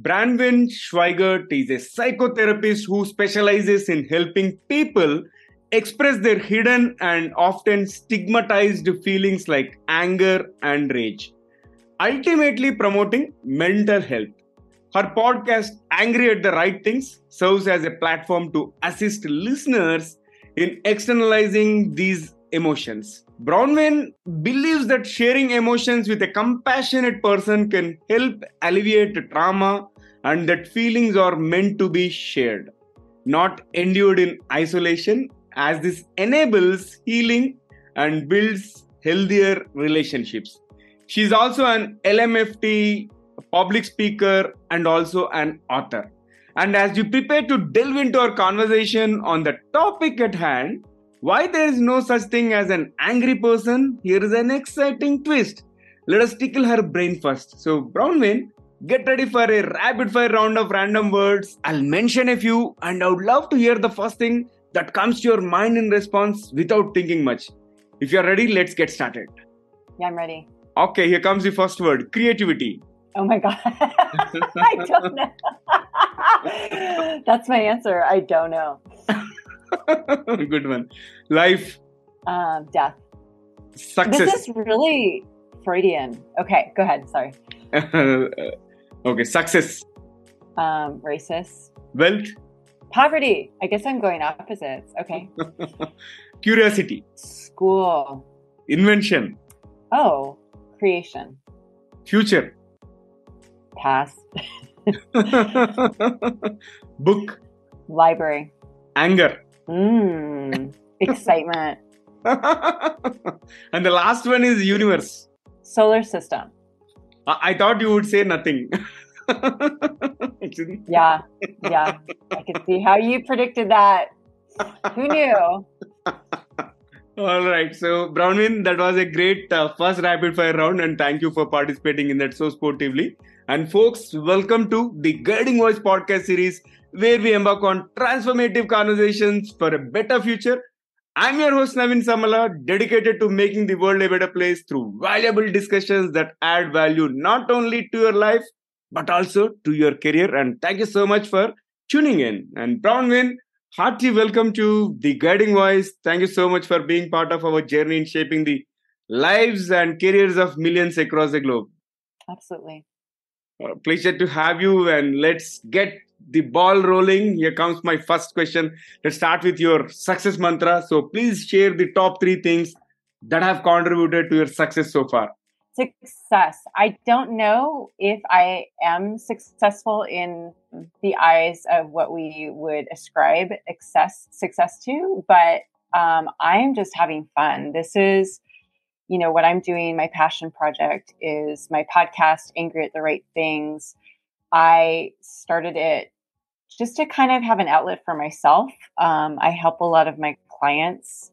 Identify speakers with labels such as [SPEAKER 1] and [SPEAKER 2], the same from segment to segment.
[SPEAKER 1] Branwyn Schweigert is a psychotherapist who specializes in helping people express their hidden and often stigmatized feelings like anger and rage, ultimately promoting mental health. Her podcast, Angry at the Right Things, serves as a platform to assist listeners in externalizing these emotions. Bronwyn believes that sharing emotions with a compassionate person can help alleviate trauma and that feelings are meant to be shared, not endured in isolation, as this enables healing and builds healthier relationships. She is also an LMFT, a public speaker, and also an author. And as you prepare to delve into our conversation on the topic at hand, why there is no such thing as an angry person, here is an exciting twist. Let us tickle her brain first. So, Brownwyn, get ready for a rapid fire round of random words. I'll mention a few, and I would love to hear the first thing that comes to your mind in response without thinking much. If you're ready, let's get started.
[SPEAKER 2] Yeah, I'm ready.
[SPEAKER 1] Okay, here comes the first word, creativity.
[SPEAKER 2] Oh my God. I don't know. That's my answer. I don't know.
[SPEAKER 1] Good one. Life.
[SPEAKER 2] Death.
[SPEAKER 1] Success.
[SPEAKER 2] This is really Freudian. Okay, go ahead. Sorry.
[SPEAKER 1] Okay, success.
[SPEAKER 2] Racist.
[SPEAKER 1] Wealth.
[SPEAKER 2] Poverty. I guess I'm going opposites. Okay.
[SPEAKER 1] Curiosity.
[SPEAKER 2] School.
[SPEAKER 1] Invention.
[SPEAKER 2] Oh, creation.
[SPEAKER 1] Future.
[SPEAKER 2] Past.
[SPEAKER 1] Book.
[SPEAKER 2] Library.
[SPEAKER 1] Anger.
[SPEAKER 2] Excitement.
[SPEAKER 1] And the last one is universe.
[SPEAKER 2] Solar system.
[SPEAKER 1] I thought you would say nothing.
[SPEAKER 2] Yeah. I could see how you predicted that. Who knew?
[SPEAKER 1] All right. So, Brownwyn, that was a great first rapid fire round, and thank you for participating in that so sportively. And folks, welcome to the Guiding Voice podcast series, where we embark on transformative conversations for a better future. I'm your host, Navin Samala, dedicated to making the world a better place through valuable discussions that add value not only to your life, but also to your career. And thank you so much for tuning in. And Brownwyn, hearty welcome to the Guiding Voice. Thank you so much for being part of our journey in shaping the lives and careers of millions across the globe.
[SPEAKER 2] Absolutely.
[SPEAKER 1] Pleasure to have you, and let's get the ball rolling. Here comes my first question. Let's start with your success mantra. So please share the top 3 things that have contributed to your success so far.
[SPEAKER 2] Success. I don't know if I am successful in the eyes of what we would ascribe success to, but I'm just having fun. This is, what I'm doing. My passion project is my podcast, Angry at the Right Things. I started it just to kind of have an outlet for myself. I help a lot of my clients,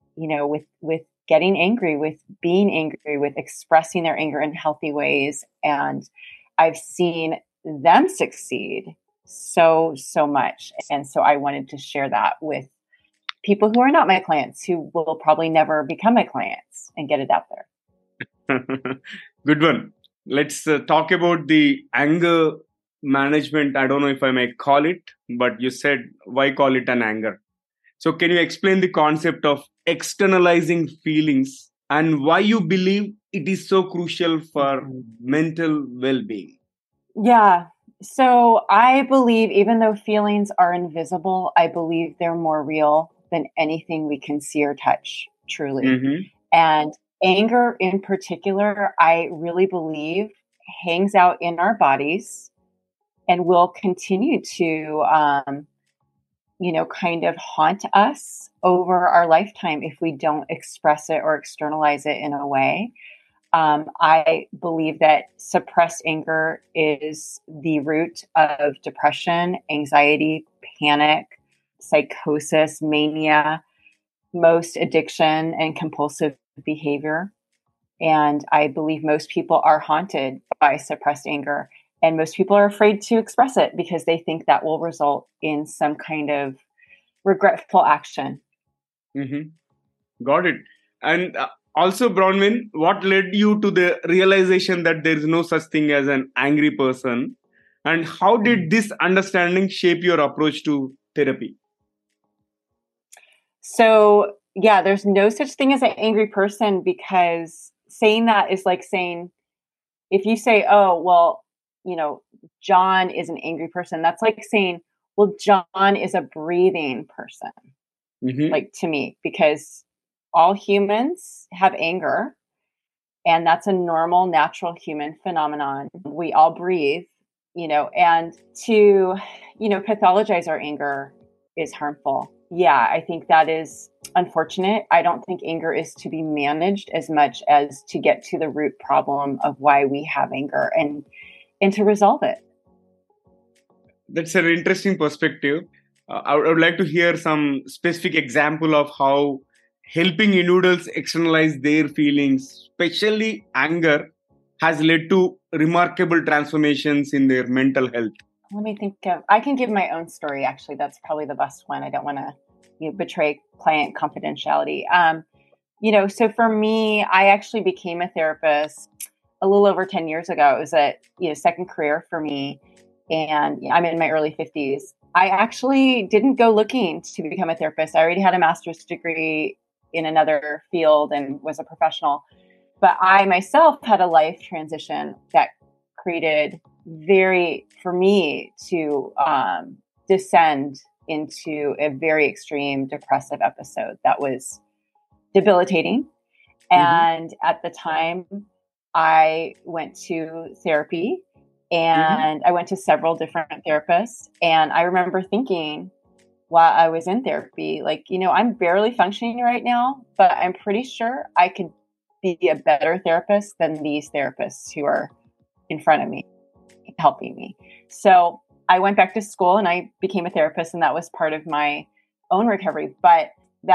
[SPEAKER 2] with getting angry, with being angry, with expressing their anger in healthy ways. And I've seen them succeed so much. And so I wanted to share that with people who are not my clients, who will probably never become my clients, and get it out there.
[SPEAKER 1] Good one. Let's talk about the anger management. I don't know if I may call it, but you said, why call it an anger? So can you explain the concept of externalizing feelings and why you believe it is so crucial for mental well-being?
[SPEAKER 2] Yeah. So I believe, even though feelings are invisible, I believe they're more real than anything we can see or touch, truly.
[SPEAKER 1] Mm-hmm.
[SPEAKER 2] And anger in particular, I really believe hangs out in our bodies and will continue to, kind of haunt us over our lifetime if we don't express it or externalize it in a way. I believe that suppressed anger is the root of depression, anxiety, panic, psychosis, mania, most addiction and compulsive behavior. And I believe most people are haunted by suppressed anger. And most people are afraid to express it because they think that will result in some kind of regretful action.
[SPEAKER 1] Mm-hmm. Got it. And also, Brownwyn, what led you to the realization that there is no such thing as an angry person? And how did this understanding shape your approach to therapy?
[SPEAKER 2] So, yeah, there's no such thing as an angry person, because saying that is like saying, if you say, oh, well, John is an angry person, that's like saying, well, John is a breathing person, like, to me, because all humans have anger, and that's a normal, natural human phenomenon. We all breathe, and to, pathologize our anger is harmful. Yeah, I think that is unfortunate. I don't think anger is to be managed as much as to get to the root problem of why we have anger and to resolve it.
[SPEAKER 1] That's an interesting perspective. I would like to hear some specific example of how helping individuals externalize their feelings, especially anger, has led to remarkable transformations in their mental health.
[SPEAKER 2] Let me think I can give my own story. Actually, that's probably the best one. I don't want to betray client confidentiality. So for me, I actually became a therapist a little over 10 years ago. It was a second career for me, and I'm in my early 50s. I actually didn't go looking to become a therapist. I already had a master's degree in another field and was a professional. But I myself had a life transition that created for me to descend into a very extreme depressive episode that was debilitating. And at the time, I went to therapy, and I went to several different therapists. And I remember thinking while I was in therapy, like, I'm barely functioning right now, but I'm pretty sure I could be a better therapist than these therapists who are in front of me, helping me. So I went back to school and I became a therapist, and that was part of my own recovery. But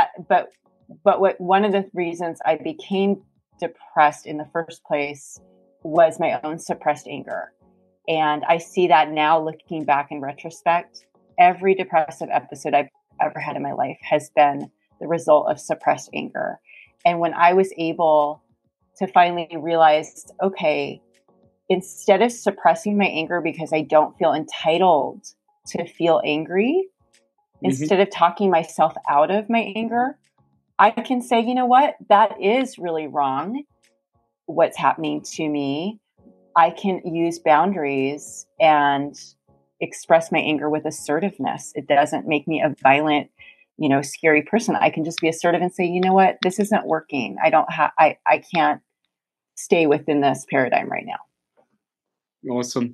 [SPEAKER 2] one of the reasons I became depressed in the first place was my own suppressed anger. And I see that now, looking back in retrospect. Every depressive episode I've ever had in my life has been the result of suppressed anger. And when I was able to finally realize, okay, instead of suppressing my anger because I don't feel entitled to feel angry, instead of talking myself out of my anger, I can say, you know what, that is really wrong, what's happening to me. I can use boundaries and express my anger with assertiveness. It doesn't make me a violent, scary person. I can just be assertive and say, you know what, this isn't working. I can't stay within this paradigm right now.
[SPEAKER 1] Awesome.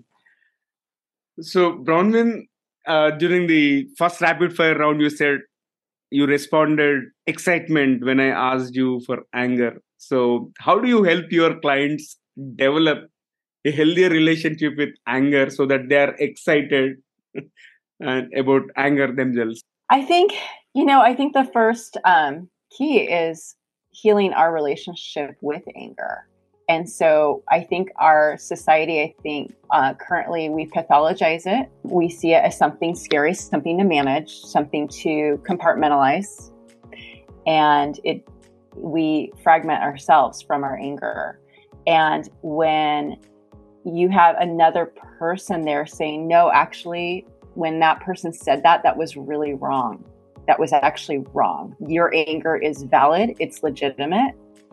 [SPEAKER 1] So, Bronwyn, during the first rapid fire round, you said you responded excitement when I asked you for anger. So, how do you help your clients develop a healthier relationship with anger so that they are excited and about anger themselves?
[SPEAKER 2] I think the first key is healing our relationship with anger. And so I think our society, currently we pathologize it. We see it as something scary, something to manage, something to compartmentalize. And we fragment ourselves from our anger. And when you have another person there saying, no, actually, when that person said that was really wrong. That was actually wrong. Your anger is valid. It's legitimate.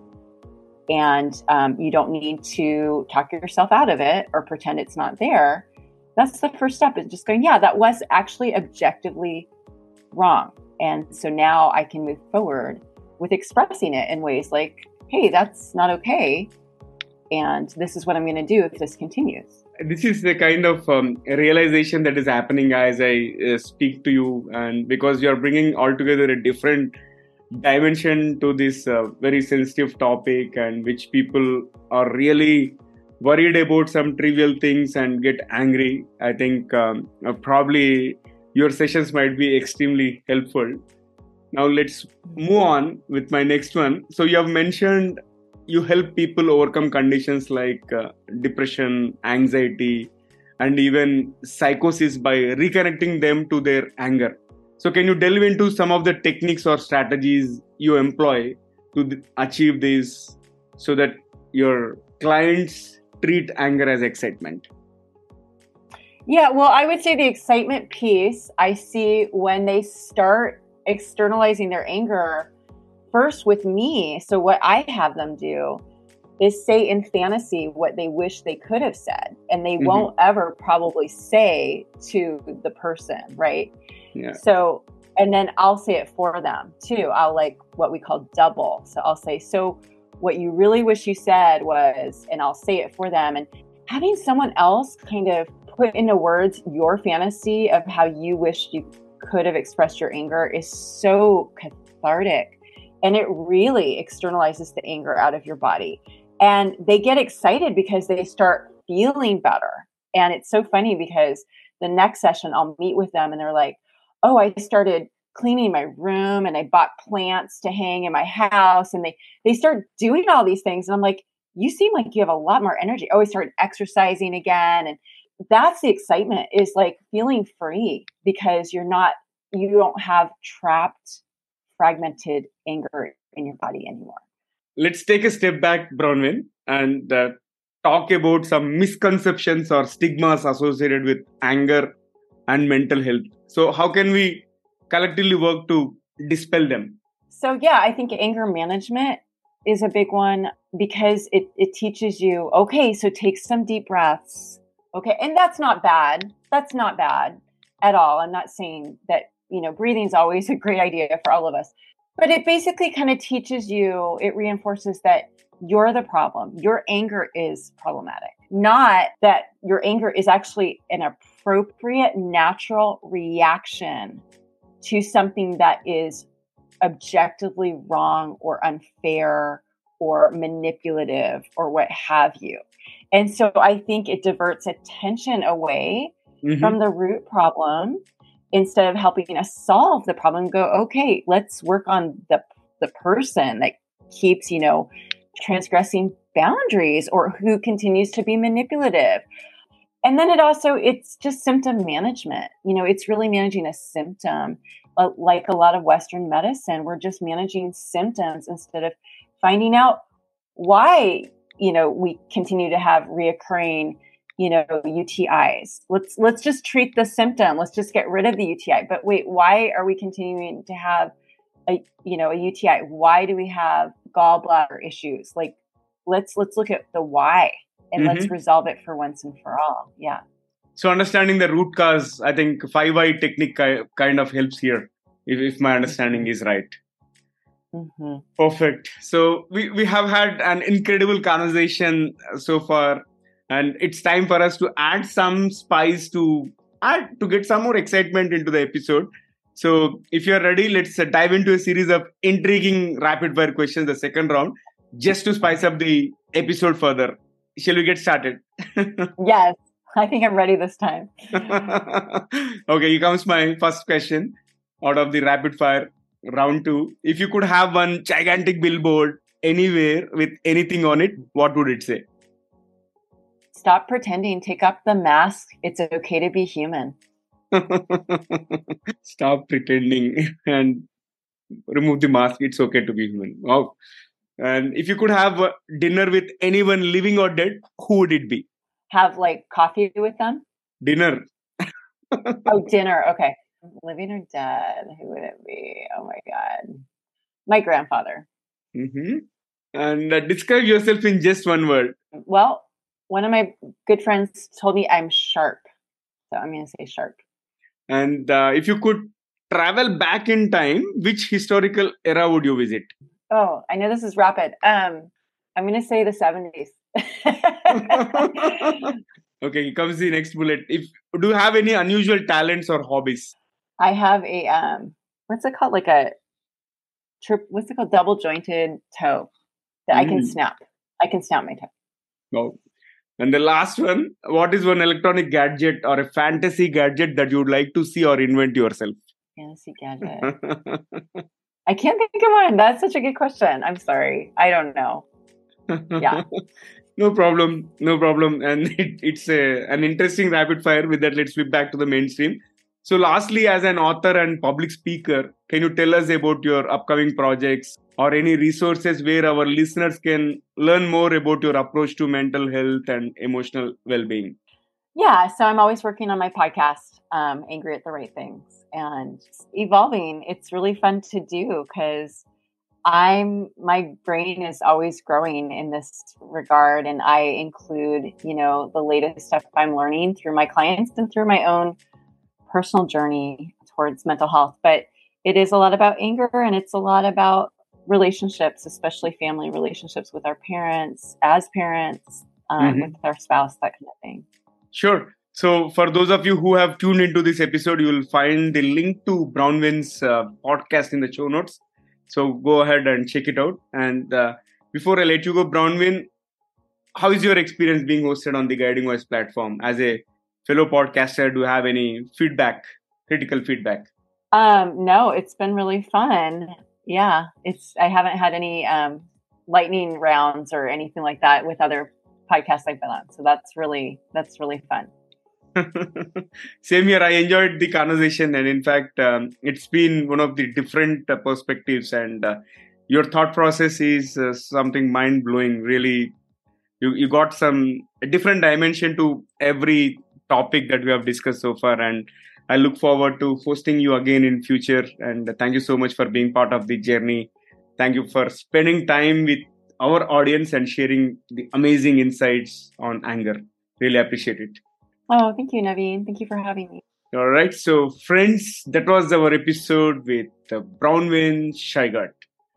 [SPEAKER 2] And you don't need to talk yourself out of it or pretend it's not there. That's the first step, is just going, yeah, that was actually objectively wrong. And so now I can move forward with expressing it in ways like, hey, that's not okay. And this is what I'm going to do if this continues.
[SPEAKER 1] This is the kind of realization that is happening as I speak to you, and because you are bringing altogether a different dimension to this very sensitive topic, and which people are really worried about some trivial things and get angry. I think probably your sessions might be extremely helpful. Now let's move on with my next one. So you have mentioned you help people overcome conditions like depression, anxiety, and even psychosis by reconnecting them to their anger. So can you delve into some of the techniques or strategies you employ to achieve this so that your clients treat anger as excitement?
[SPEAKER 2] Yeah, well, I would say the excitement piece, I see when they start externalizing their anger first with me. So, what I have them do is say in fantasy what they wish they could have said, and they won't ever probably say to the person, right?
[SPEAKER 1] Yeah.
[SPEAKER 2] So, and then I'll say it for them too. I'll like what we call double. So, I'll say, so what you really wish you said was, and I'll say it for them. And having someone else kind of put into words your fantasy of how you wished you could have expressed your anger is so cathartic. And it really externalizes the anger out of your body. And they get excited because they start feeling better. And it's so funny because the next session I'll meet with them and they're like, oh, I started cleaning my room and I bought plants to hang in my house. And they start doing all these things. And I'm like, you seem like you have a lot more energy. Oh, I started exercising again. And that's the excitement, is like feeling free because you don't have trapped, fragmented anger in your body anymore.
[SPEAKER 1] Let's take a step back, Bronwyn, and talk about some misconceptions or stigmas associated with anger and mental health. So how can we collectively work to dispel them?
[SPEAKER 2] So yeah, I think anger management is a big one because it teaches you, okay, so take some deep breaths. Okay. And that's not bad. That's not bad at all. I'm not saying that, breathing is always a great idea for all of us, but it basically kind of teaches you, it reinforces that you're the problem. Your anger is problematic, not that your anger is actually an appropriate, natural reaction to something that is objectively wrong or unfair or manipulative or what have you. And so I think it diverts attention away from the root problem instead of helping us solve the problem and go, okay, let's work on the person that keeps, transgressing boundaries or who continues to be manipulative. And then it's just symptom management. It's really managing a symptom. Like a lot of Western medicine, we're just managing symptoms instead of finding out why, we continue to have reoccurring, UTIs. Let's just treat the symptom. Let's just get rid of the UTI. But wait, why are we continuing to have a UTI? Why do we have gallbladder issues? Like, let's look at the why and let's resolve it for once and for all. Yeah.
[SPEAKER 1] So understanding the root cause, I think 5i technique kind of helps here, if my understanding is right. Perfect. So we have had an incredible conversation so far, and it's time for us to add some spice to get some more excitement into the episode. So if you're ready, let's dive into a series of intriguing rapid fire questions, the second round, just to spice up the episode further. Shall we get started?
[SPEAKER 2] Yes, I think I'm ready this time.
[SPEAKER 1] Okay, here comes my first question out of the rapid fire round 2. If you could have one gigantic billboard anywhere with anything on it, what would it say?
[SPEAKER 2] Stop pretending, take up the mask. It's okay to be human.
[SPEAKER 1] Stop pretending and remove the mask. It's okay to be human. Wow. And if you could have dinner with anyone living or dead, who would it be?
[SPEAKER 2] Have like coffee with them?
[SPEAKER 1] Dinner.
[SPEAKER 2] Oh, dinner. Okay. Living or dead, who would it be? Oh my God. My grandfather.
[SPEAKER 1] And describe yourself in just one word.
[SPEAKER 2] Well, one of my good friends told me I'm sharp. So I'm going to say sharp.
[SPEAKER 1] And if you could travel back in time, which historical era would you visit?
[SPEAKER 2] Oh, I know this is rapid. I'm going to say the 70s.
[SPEAKER 1] Okay, here comes the next bullet. Do you have any unusual talents or hobbies?
[SPEAKER 2] I have a what's it called? Like what's it called? Double jointed toe that I can snap. I can snap my toe.
[SPEAKER 1] Oh. And the last one, what is one electronic gadget or a fantasy gadget that you would like to see or invent yourself?
[SPEAKER 2] Fantasy gadget. I can't think of one. That's such a good question. I'm sorry. I don't know. Yeah.
[SPEAKER 1] No problem. And it's an interesting rapid fire. With that, let's flip back to the mainstream. So lastly, as an author and public speaker, can you tell us about your upcoming projects or any resources where our listeners can learn more about your approach to mental health and emotional well-being?
[SPEAKER 2] Yeah, so I'm always working on my podcast, Angry at the Right Things, and it's evolving. It's really fun to do because my brain is always growing in this regard, and I include, the latest stuff I'm learning through my clients and through my own personal journey towards mental health. But it is a lot about anger, and it's a lot about relationships, especially family relationships with our parents, as parents, with our spouse, that kind of thing.
[SPEAKER 1] Sure. So for those of you who have tuned into this episode, you will find the link to Brownwin's podcast in the show notes. So go ahead and check it out. And before I let you go, Brownwin, how is your experience being hosted on the Guiding Voice platform? As a fellow podcaster, do you have any feedback, critical feedback?
[SPEAKER 2] No, it's been really fun. Yeah, I haven't had any lightning rounds or anything like that with other podcasts I've been on. So that's really fun.
[SPEAKER 1] Same here. I enjoyed the conversation, and in fact, it's been one of the different perspectives, and your thought process is something mind blowing. Really, you got a different dimension to every topic that we have discussed so far, and I look forward to hosting you again in future. And thank you so much for being part of the journey. Thank you for spending time with our audience and sharing the amazing insights on anger. Really appreciate it.
[SPEAKER 2] Oh, thank you, Naveen. Thank you for having me.
[SPEAKER 1] All right. So, friends, that was our episode with Brownwin Shaigat.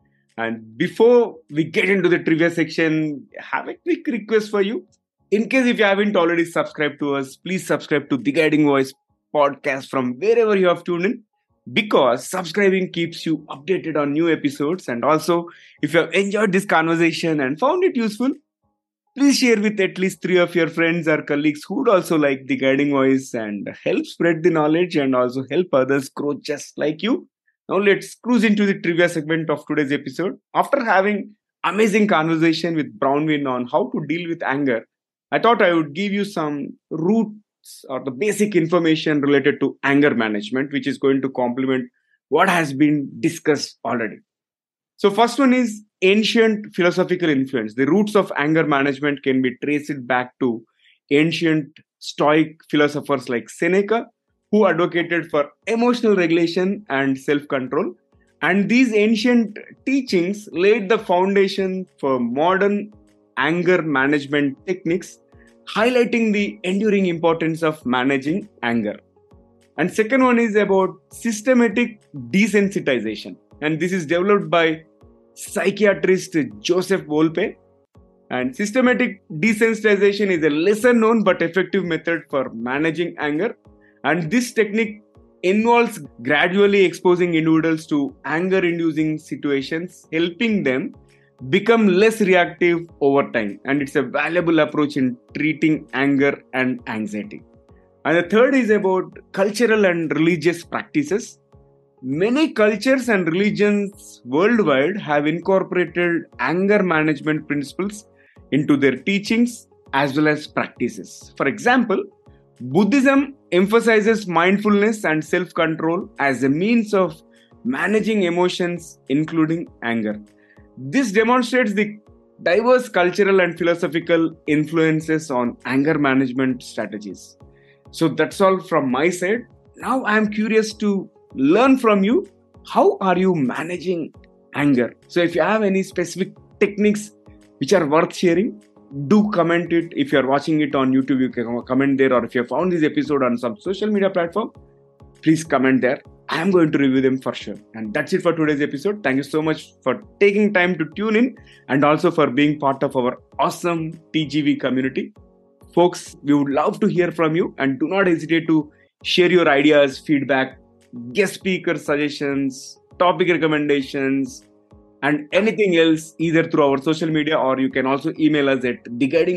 [SPEAKER 1] And before we get into the trivia section, I have a quick request for you. In case if you haven't already subscribed to us, please subscribe to The Guiding Voice podcast from wherever you have tuned in, because subscribing keeps you updated on new episodes. And also, if you have enjoyed this conversation and found it useful, please share with at least 3 of your friends or colleagues who would also like The Guiding Voice and help spread the knowledge and also help others grow just like you. Now let's cruise into the trivia segment of today's episode. After having amazing conversation with Brownwin on how to deal with anger, I thought I would give you some roots or the basic information related to anger management, which is going to complement what has been discussed already. So first one is ancient philosophical influence. The roots of anger management can be traced back to ancient Stoic philosophers like Seneca, who advocated for emotional regulation and self-control. And these ancient teachings laid the foundation for modern anger management techniques, highlighting the enduring importance of managing anger. And second one is about systematic desensitization. And this is developed by psychiatrist Joseph Volpe. And systematic desensitization is a lesser known but effective method for managing anger. And this technique involves gradually exposing individuals to anger-inducing situations, helping them become less reactive over time. And it's a valuable approach in treating anger and anxiety. And the third is about cultural and religious practices. Many cultures and religions worldwide have incorporated anger management principles into their teachings as well as practices. For example, Buddhism emphasizes mindfulness and self-control as a means of managing emotions, including anger. This demonstrates the diverse cultural and philosophical influences on anger management strategies. So that's all from my side. Now I'm curious to learn from you. How are you managing anger? So if you have any specific techniques which are worth sharing, do comment it. If you're watching it on YouTube, you can comment there, or if you found this episode on some social media platform, please comment there. I am going to review them for sure. And that's it for today's episode. Thank you so much for taking time to tune in and also for being part of our awesome TGV community. Folks, we would love to hear from you, and do not hesitate to share your ideas, feedback, guest speaker suggestions, topic recommendations, and anything else either through our social media, or you can also email us at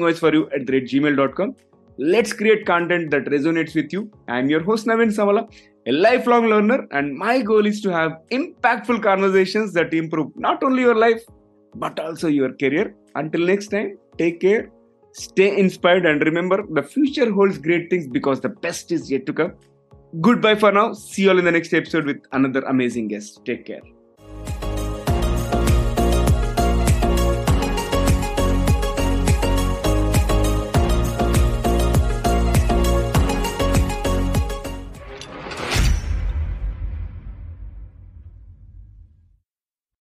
[SPEAKER 1] theguidingvoiceforyou@gmail.com. Let's create content that resonates with you. I'm your host Naveen Savala, a lifelong learner, and my goal is to have impactful conversations that improve not only your life but also your career. Until next time, take care, stay inspired, and remember, the future holds great things because the best is yet to come. Goodbye for now. See you all in the next episode with another amazing guest. Take care.